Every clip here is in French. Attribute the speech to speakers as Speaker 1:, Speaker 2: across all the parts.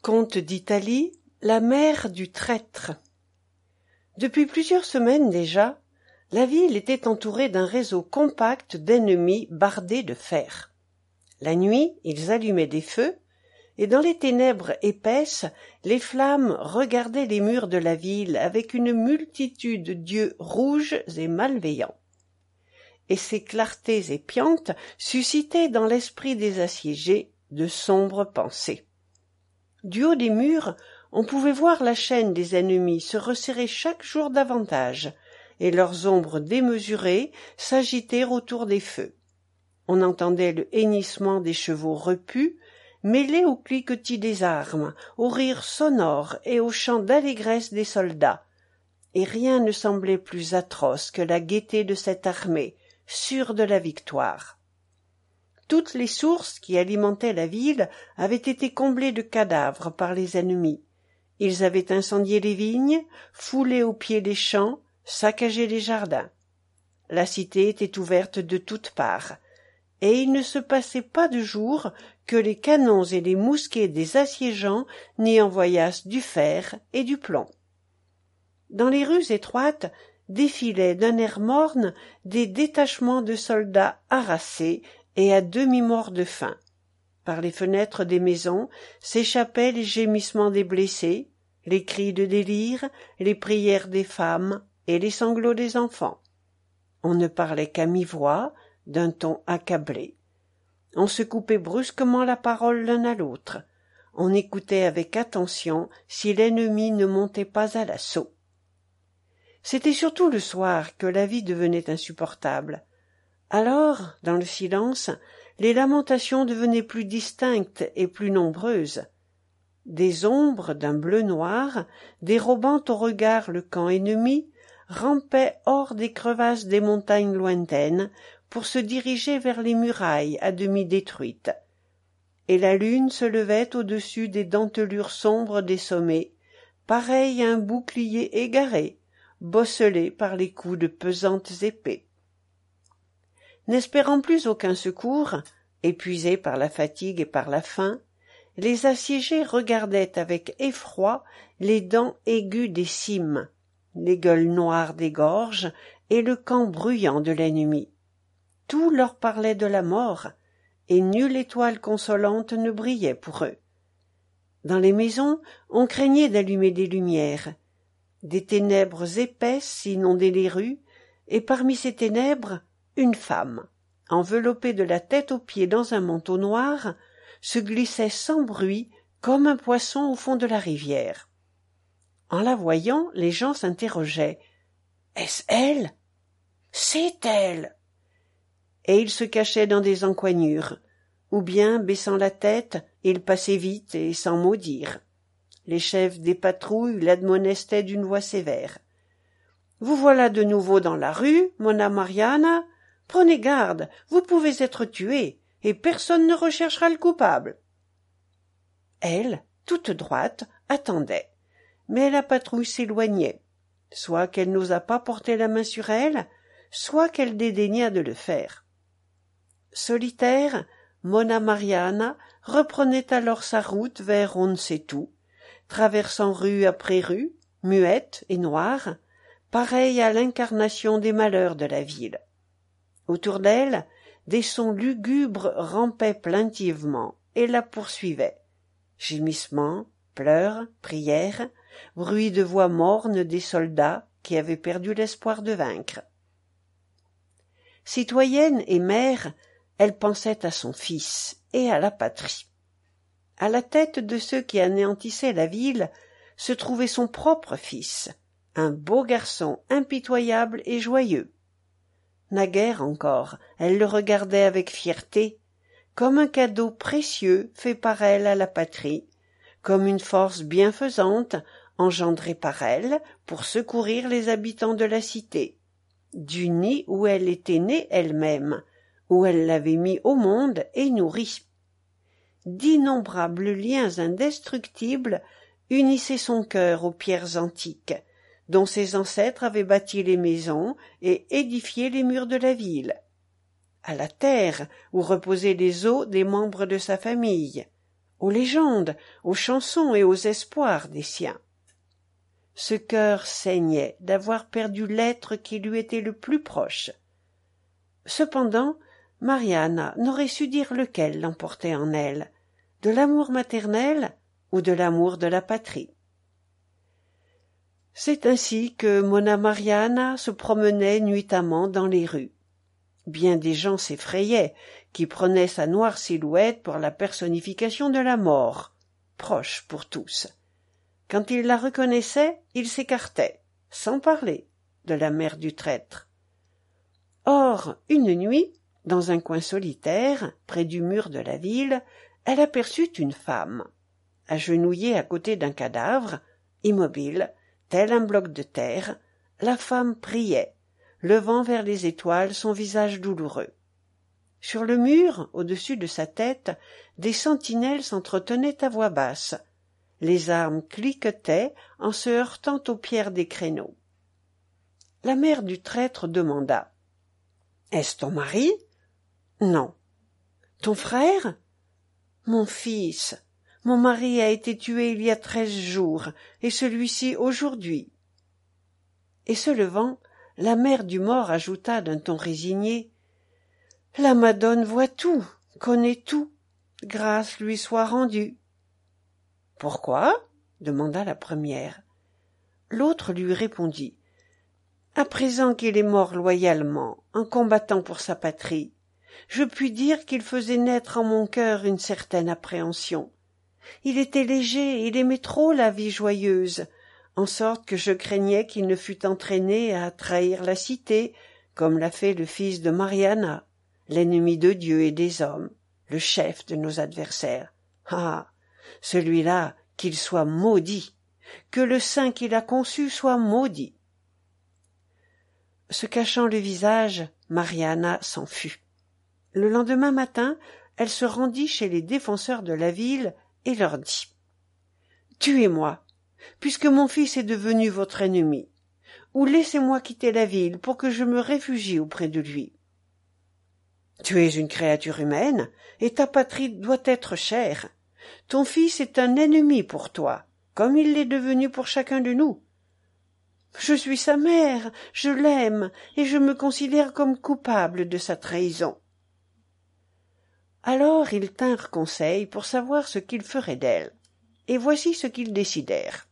Speaker 1: Conte d'Italie, la mère du traître. Depuis plusieurs semaines déjà, la ville était entourée d'un réseau compact d'ennemis bardés de fer. La nuit, ils allumaient des feux, et dans les ténèbres épaisses, les flammes regardaient les murs de la ville avec une multitude d'yeux rouges et malveillants. Et ces clartés épiantes suscitaient dans l'esprit des assiégés de sombres pensées. Du haut des murs, on pouvait voir la chaîne des ennemis se resserrer chaque jour davantage, et leurs ombres démesurées s'agiter autour des feux. On entendait le hennissement des chevaux repus, mêlé au cliquetis des armes, au rire sonore et au chant d'allégresse des soldats. Et rien ne semblait plus atroce que la gaieté de cette armée, sûre de la victoire. Toutes les sources qui alimentaient la ville avaient été comblées de cadavres par les ennemis. Ils avaient incendié les vignes, foulé aux pieds les champs, saccagé les jardins. La cité était ouverte de toutes parts, et il ne se passait pas de jour que les canons et les mousquets des assiégeants n'y envoyassent du fer et du plomb. Dans les rues étroites défilaient d'un air morne des détachements de soldats harassés et à demi-morts de faim. Par les fenêtres des maisons s'échappaient les gémissements des blessés, les cris de délire, les prières des femmes et les sanglots des enfants. On ne parlait qu'à mi-voix, d'un ton accablé. On se coupait brusquement la parole l'un à l'autre. On écoutait avec attention si l'ennemi ne montait pas à l'assaut. C'était surtout le soir que la vie devenait insupportable. Alors, dans le silence, les lamentations devenaient plus distinctes et plus nombreuses. Des ombres d'un bleu noir, dérobant au regard le camp ennemi, rampaient hors des crevasses des montagnes lointaines pour se diriger vers les murailles à demi détruites. Et la lune se levait au-dessus des dentelures sombres des sommets, pareille à un bouclier égaré, bosselé par les coups de pesantes épées. N'espérant plus aucun secours, épuisés par la fatigue et par la faim, les assiégés regardaient avec effroi les dents aiguës des cimes, les gueules noires des gorges et le camp bruyant de l'ennemi. Tout leur parlait de la mort, et nulle étoile consolante ne brillait pour eux. Dans les maisons, on craignait d'allumer des lumières. Des ténèbres épaisses inondaient les rues, et parmi ces ténèbres, une femme, enveloppée de la tête aux pieds dans un manteau noir, se glissait sans bruit comme un poisson au fond de la rivière. En la voyant, les gens s'interrogeaient. « Est-ce elle ? C'est elle !» Et ils se cachaient dans des encoignures, ou bien, baissant la tête, ils passaient vite et sans mot dire. Les chefs des patrouilles l'admonestaient d'une voix sévère. « Vous voilà de nouveau dans la rue, Monna Mariana. Prenez garde, vous pouvez être tué, et personne ne recherchera le coupable. » Elle, toute droite, attendait, mais la patrouille s'éloignait, soit qu'elle n'osa pas porter la main sur elle, soit qu'elle dédaigna de le faire. Solitaire, Monna Mariana reprenait alors sa route vers on ne sait où, traversant rue après rue, muette et noire, pareille à l'incarnation des malheurs de la ville. Autour d'elle, des sons lugubres rampaient plaintivement et la poursuivaient. Gémissements, pleurs, prières, bruit de voix mornes des soldats qui avaient perdu l'espoir de vaincre. Citoyenne et mère, elle pensait à son fils et à la patrie. À la tête de ceux qui anéantissaient la ville se trouvait son propre fils, un beau garçon impitoyable et joyeux. Naguère encore, elle le regardait avec fierté, comme un cadeau précieux fait par elle à la patrie, comme une force bienfaisante engendrée par elle pour secourir les habitants de la cité, du nid où elle était née elle-même, où elle l'avait mis au monde et nourri. D'innombrables liens indestructibles unissaient son cœur aux pierres antiques, dont ses ancêtres avaient bâti les maisons et édifié les murs de la ville, à la terre où reposaient les os des membres de sa famille, aux légendes, aux chansons et aux espoirs des siens. Ce cœur saignait d'avoir perdu l'être qui lui était le plus proche. Cependant, Mariana n'aurait su dire lequel l'emportait en elle, de l'amour maternel ou de l'amour de la patrie. C'est ainsi que Monna Mariana se promenait nuitamment dans les rues. Bien des gens s'effrayaient, qui prenaient sa noire silhouette pour la personnification de la mort, proche pour tous. Quand ils la reconnaissaient, ils s'écartaient, sans parler, de la mère du traître. Or, une nuit, dans un coin solitaire, près du mur de la ville, elle aperçut une femme, agenouillée à côté d'un cadavre, immobile, tel un bloc de terre. La femme priait, levant vers les étoiles son visage douloureux. Sur le mur, au-dessus de sa tête, des sentinelles s'entretenaient à voix basse. Les armes cliquetaient en se heurtant aux pierres des créneaux. La mère du traître demanda: « Est-ce ton mari ? » ?»« Non. »« Ton frère ? » ?»« Mon fils. Mon mari a été tué il y a 13 jours, et celui-ci aujourd'hui. » Et se levant, la mère du mort ajouta d'un ton résigné: « La Madone voit tout, connaît tout. Grâce lui soit rendue. » « Pourquoi ? » demanda la première. L'autre lui répondit: « À présent qu'il est mort loyalement, en combattant pour sa patrie, je puis dire qu'il faisait naître en mon cœur une certaine appréhension. Il était léger, il aimait trop la vie joyeuse, en sorte que je craignais qu'il ne fût entraîné à trahir la cité, comme l'a fait le fils de Mariana, l'ennemi de Dieu et des hommes, le chef de nos adversaires. Ah! Celui-là, qu'il soit maudit, que le sein qu'il a conçu soit maudit. » Se cachant le visage, Mariana s'en fut. Le lendemain matin, elle se rendit chez les défenseurs de la ville et leur dit: « Tuez-moi, puisque mon fils est devenu votre ennemi, ou laissez-moi quitter la ville pour que je me réfugie auprès de lui. Tu es une créature humaine, et ta patrie doit être chère. Ton fils est un ennemi pour toi, comme il l'est devenu pour chacun de nous. Je suis sa mère, je l'aime, et je me considère comme coupable de sa trahison. » Alors ils tinrent conseil pour savoir ce qu'ils feraient d'elle, et voici ce qu'ils décidèrent.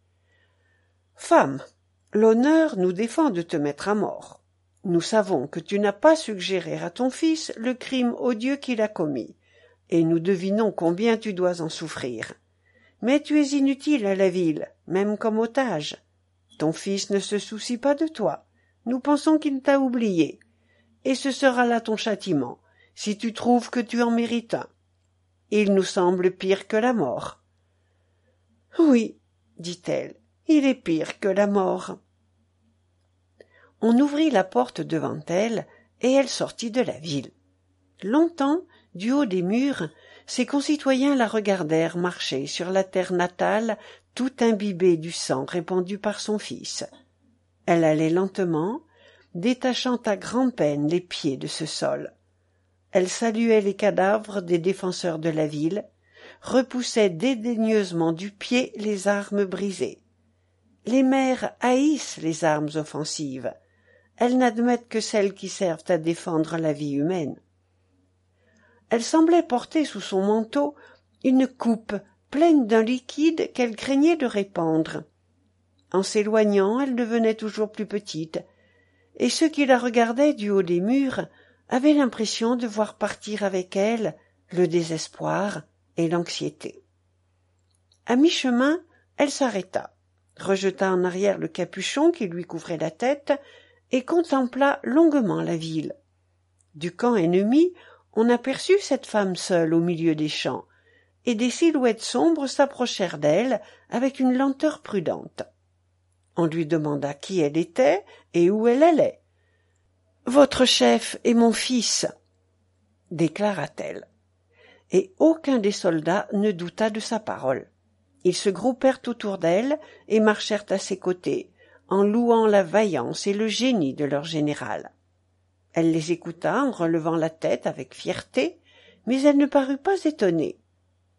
Speaker 1: « Femme, l'honneur nous défend de te mettre à mort. Nous savons que tu n'as pas suggéré à ton fils le crime odieux qu'il a commis, et nous devinons combien tu dois en souffrir. Mais tu es inutile à la ville, même comme otage. Ton fils ne se soucie pas de toi. Nous pensons qu'il t'a oublié. Et ce sera là ton châtiment, si tu trouves que tu en mérites un. Il nous semble pire que la mort. »« Oui, dit-elle, il est pire que la mort. » On ouvrit la porte devant elle, et elle sortit de la ville. Longtemps, du haut des murs, ses concitoyens la regardèrent marcher sur la terre natale, tout imbibée du sang répandu par son fils. Elle allait lentement, détachant à grand-peine les pieds de ce sol. Elle saluait les cadavres des défenseurs de la ville, repoussait dédaigneusement du pied les armes brisées. Les mères haïssent les armes offensives. Elles n'admettent que celles qui servent à défendre la vie humaine. Elle semblait porter sous son manteau une coupe pleine d'un liquide qu'elle craignait de répandre. En s'éloignant, elle devenait toujours plus petite, et ceux qui la regardaient du haut des murs avaient l'impression de voir partir avec elle le désespoir et l'anxiété. À mi-chemin, elle s'arrêta, rejeta en arrière le capuchon qui lui couvrait la tête et contempla longuement la ville. Du camp ennemi, on aperçut cette femme seule au milieu des champs, et des silhouettes sombres s'approchèrent d'elle avec une lenteur prudente. On lui demanda qui elle était et où elle allait. « Votre chef est mon fils, » déclara-t-elle. Et aucun des soldats ne douta de sa parole. Ils se groupèrent autour d'elle et marchèrent à ses côtés, en louant la vaillance et le génie de leur général. Elle les écouta en relevant la tête avec fierté, mais elle ne parut pas étonnée.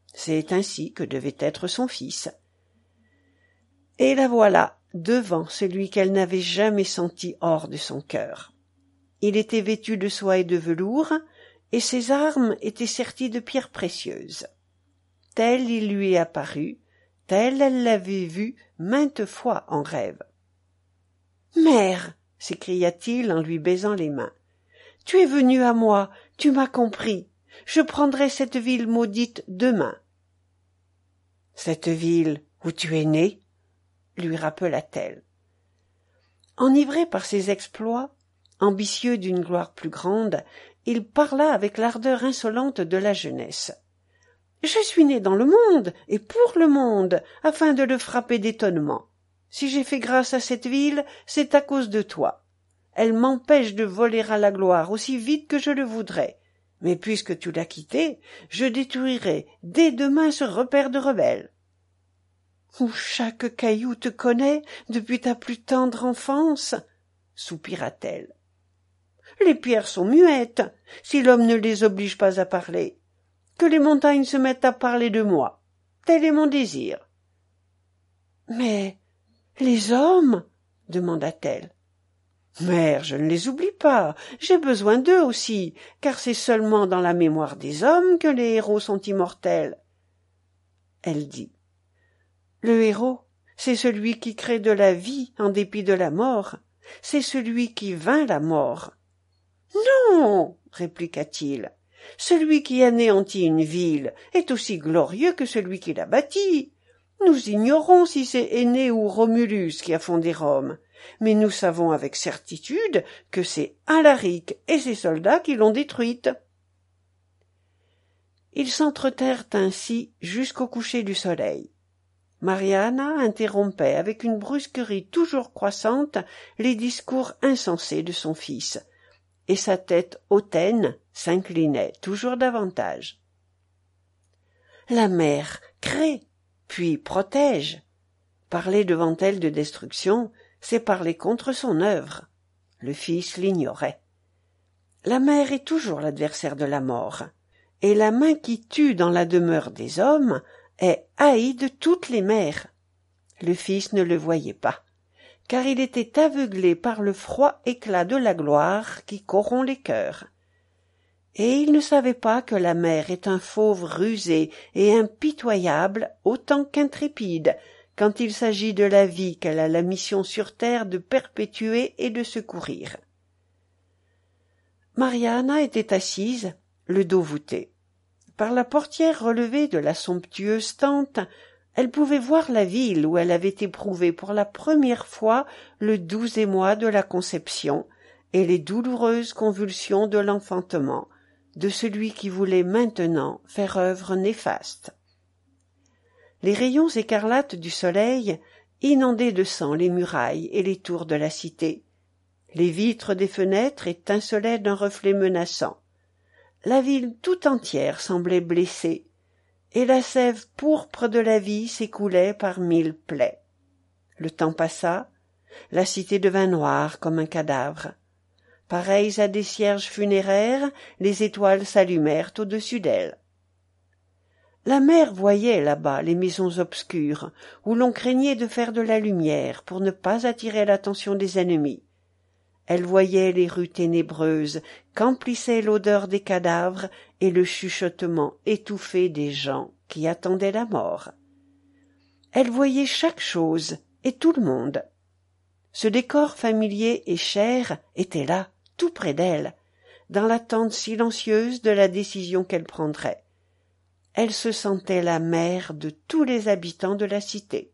Speaker 1: C'est ainsi que devait être son fils. Et la voilà devant celui qu'elle n'avait jamais senti hors de son cœur. Il était vêtu de soie et de velours, et ses armes étaient serties de pierres précieuses. Tel il lui apparut, tel elle l'avait vu maintes fois en rêve. « Mère, s'écria-t-il en lui baisant les mains, tu es venue à moi, tu m'as compris, je prendrai cette ville maudite demain. »« Cette ville où tu es né ?» lui rappela-t-elle. Enivré par ses exploits, ambitieux d'une gloire plus grande, il parla avec l'ardeur insolente de la jeunesse. « Je suis né dans le monde, et pour le monde, afin de le frapper d'étonnement. Si j'ai fait grâce à cette ville, c'est à cause de toi. Elle m'empêche de voler à la gloire aussi vite que je le voudrais. Mais puisque tu l'as quittée, je détruirai dès demain ce repère de rebelles. » « Où chaque caillou te connaît depuis ta plus tendre enfance, » soupira-t-elle. « Les pierres sont muettes, si l'homme ne les oblige pas à parler. Que les montagnes se mettent à parler de moi, tel est mon désir. »« Mais les hommes ?» demanda-t-elle. « Mère, je ne les oublie pas, j'ai besoin d'eux aussi, car c'est seulement dans la mémoire des hommes que les héros sont immortels. » Elle dit. Le héros, c'est celui qui crée de la vie en dépit de la mort. C'est celui qui vainc la mort. « Non, répliqua-t-il, celui qui anéantit une ville est aussi glorieux que celui qui la bâtit. Nous ignorons si c'est Énée ou Romulus qui a fondé Rome, mais nous savons avec certitude que c'est Alaric et ses soldats qui l'ont détruite. » Ils s'entretèrent ainsi jusqu'au coucher du soleil. Mariana interrompait avec une brusquerie toujours croissante les discours insensés de son fils, et sa tête hautaine s'inclinait toujours davantage. La mère crée, puis protège. Parler devant elle de destruction, c'est parler contre son œuvre. Le fils l'ignorait. La mère est toujours l'adversaire de la mort, et la main qui tue dans la demeure des hommes est haï de toutes les mères. Le fils ne le voyait pas, car il était aveuglé par le froid éclat de la gloire qui corrompt les cœurs. Et il ne savait pas que la mère est un fauve rusé et impitoyable autant qu'intrépide quand il s'agit de la vie qu'elle a la mission sur terre de perpétuer et de secourir. Mariana était assise, le dos voûté. Par la portière relevée de la somptueuse tente, elle pouvait voir la ville où elle avait éprouvé pour la première fois le doux émoi de la conception et les douloureuses convulsions de l'enfantement, de celui qui voulait maintenant faire œuvre néfaste. Les rayons écarlates du soleil inondaient de sang les murailles et les tours de la cité. Les vitres des fenêtres étincelaient d'un reflet menaçant. La ville tout entière semblait blessée, et la sève pourpre de la vie s'écoulait par mille plaies. Le temps passa, la cité devint noire comme un cadavre. Pareilles à des cierges funéraires, les étoiles s'allumèrent au-dessus d'elle. La mère voyait là-bas les maisons obscures, où l'on craignait de faire de la lumière pour ne pas attirer l'attention des ennemis. Elle voyait les rues ténébreuses qu'emplissait l'odeur des cadavres et le chuchotement étouffé des gens qui attendaient la mort. Elle voyait chaque chose et tout le monde. Ce décor familier et cher était là, tout près d'elle, dans l'attente silencieuse de la décision qu'elle prendrait. Elle se sentait la mère de tous les habitants de la cité.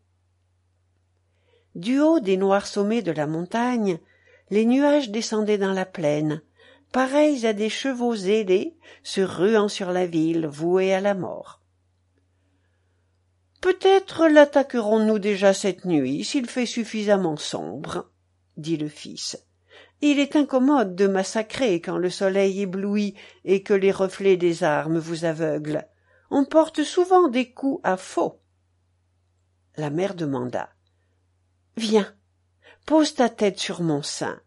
Speaker 1: Du haut des noirs sommets de la montagne, les nuages descendaient dans la plaine, pareils à des chevaux ailés se ruant sur la ville vouée à la mort. « Peut-être l'attaquerons-nous déjà cette nuit, s'il fait suffisamment sombre, » dit le fils. « Il est incommode de massacrer quand le soleil éblouit et que les reflets des armes vous aveuglent. On porte souvent des coups à faux. » La mère demanda. « Viens, pose ta tête sur mon sein,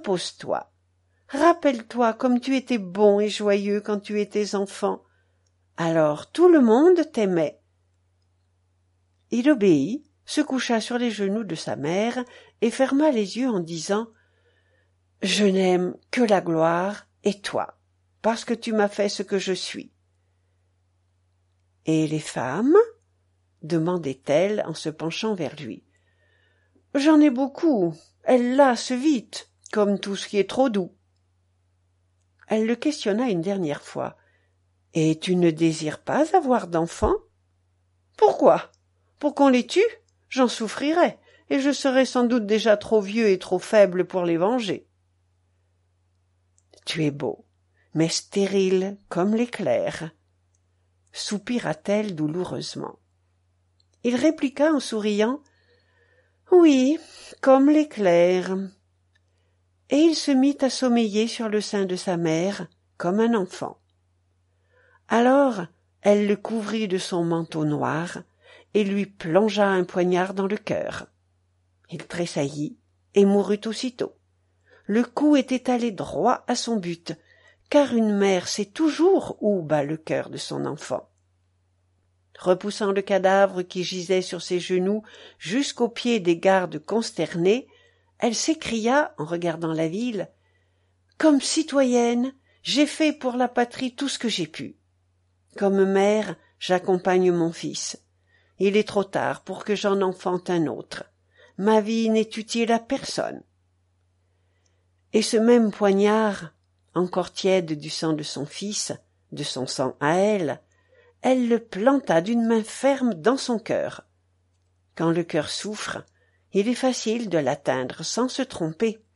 Speaker 1: repose-toi. Rappelle-toi comme tu étais bon et joyeux quand tu étais enfant. Alors tout le monde t'aimait. Il obéit, se coucha sur les genoux de sa mère et ferma les yeux en disant « Je n'aime que la gloire et toi, parce que tu m'as fait ce que je suis. » « Et les femmes ?» demandait-elle en se penchant vers lui. « J'en ai beaucoup, elles lassent vite, comme tout ce qui est trop doux. » Elle le questionna une dernière fois. « Et tu ne désires pas avoir d'enfants ?»« Pourquoi ? Pour qu'on les tue ? J'en souffrirais, et je serais sans doute déjà trop vieux et trop faible pour les venger. »« Tu es beau, mais stérile comme l'éclair, » soupira-t-elle douloureusement. Il répliqua en souriant « Oui, comme l'éclair. » Et il se mit à sommeiller sur le sein de sa mère, comme un enfant. Alors elle le couvrit de son manteau noir et lui plongea un poignard dans le cœur. Il tressaillit et mourut aussitôt. Le coup était allé droit à son but, car une mère sait toujours où bat le cœur de son enfant. Repoussant le cadavre qui gisait sur ses genoux jusqu'aux pieds des gardes consternés, elle s'écria en regardant la ville « Comme citoyenne, j'ai fait pour la patrie tout ce que j'ai pu. Comme mère, j'accompagne mon fils. Il est trop tard pour que j'en enfante un autre. Ma vie n'est utile à personne. » Et ce même poignard, encore tiède du sang de son fils, de son sang à elle le planta d'une main ferme dans son cœur. Quand le cœur souffre, il est facile de l'atteindre sans se tromper.